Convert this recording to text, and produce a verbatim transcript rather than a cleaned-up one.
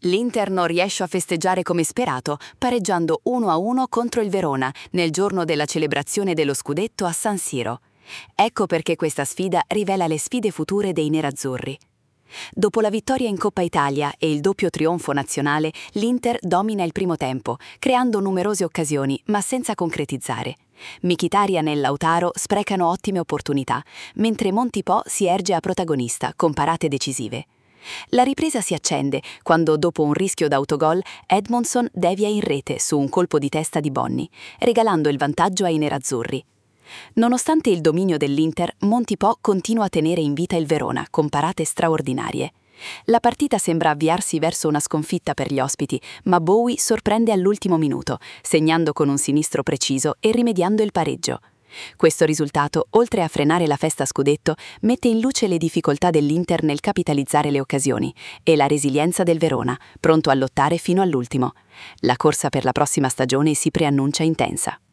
L'Inter non riesce a festeggiare come sperato, pareggiando uno a uno contro il Verona nel giorno della celebrazione dello scudetto a San Siro. Ecco perché questa sfida rivela le sfide future dei nerazzurri. Dopo la vittoria in Coppa Italia e il doppio trionfo nazionale, l'Inter domina il primo tempo, creando numerose occasioni, ma senza concretizzare. Mkhitaryan e Lautaro sprecano ottime opportunità, mentre Montipò si erge a protagonista con parate decisive. La ripresa si accende quando, dopo un rischio d'autogol, Edmondson devia in rete su un colpo di testa di Bonni, regalando il vantaggio ai nerazzurri. Nonostante il dominio dell'Inter, Montipò continua a tenere in vita il Verona con parate straordinarie. La partita sembra avviarsi verso una sconfitta per gli ospiti, ma Bowie sorprende all'ultimo minuto, segnando con un sinistro preciso e rimediando il pareggio. Questo risultato, oltre a frenare la festa scudetto, mette in luce le difficoltà dell'Inter nel capitalizzare le occasioni e la resilienza del Verona, pronto a lottare fino all'ultimo. La corsa per la prossima stagione si preannuncia intensa.